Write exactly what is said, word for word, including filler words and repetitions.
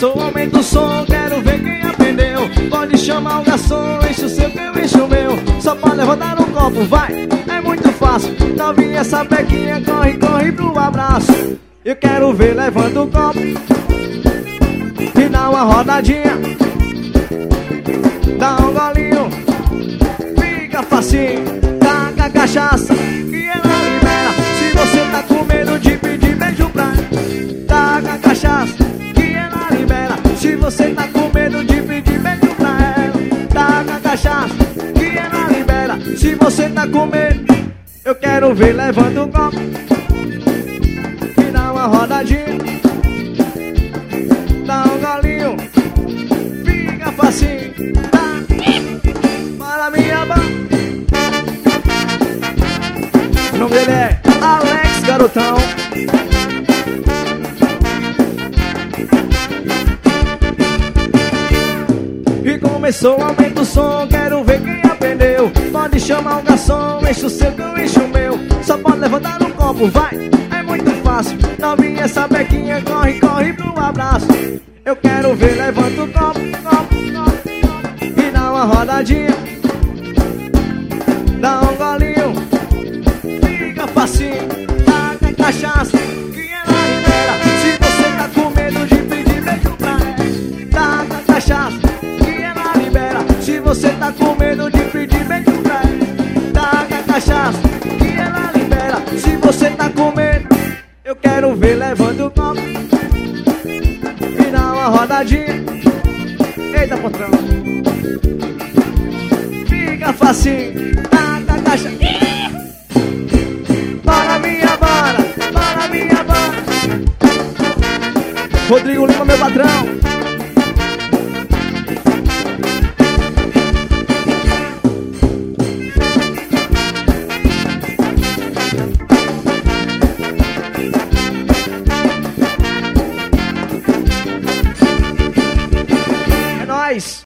começou, aumenta o som, quero ver quem aprendeu. Pode chamar o garçom, enche o seu que eu encho o meu. Só pode levantar um copo, vai, é muito fácil. Novinha, essa bequinha, corre, corre pro abraço. Eu quero ver, levanta o copo e dá uma rodadinha. Dá um golinho, fica facinho. Taca a cachaça e ela libera. Se você tá com medo de pedir beijo pra ela, taca a cachaça que ela libera. Se você tá com medo de pedir beijo pra ela, taca a cachaça que ela libera. Se você tá com medo, eu quero ver, levanta o copo e dá uma rodadinha. Dá um golinho, fica facinho. Tá para minha banda. O nome dele é Alex Garotão. E começou, aumenta o som, quero ver quem aprendeu. Pode chamar o garçom, enche o seu que eu encho o meu. Só pode levantar um copo, vai, é muito fácil. Novinha, essa bequinha, corre, corre pro abraço. Eu quero ver, levanta o copo, copo, copo, copo e dá uma rodadinha. Dá um golinho, fica facinho. Taca a cachaça que ela libera. Se você tá com medo de pedir beijo pra ela, taca a cachaça que ela libera. Se você tá com medo de pedir beijo pra ela, taca a cachaça que ela libera. Se você tá com medo, eu quero ver, levanta o copo e dá uma rodadinha. Eita, patrão, fica facinho. Taca a cachaça. Para minha banda, para minha banda. Rodrigo Lima, meu patrão.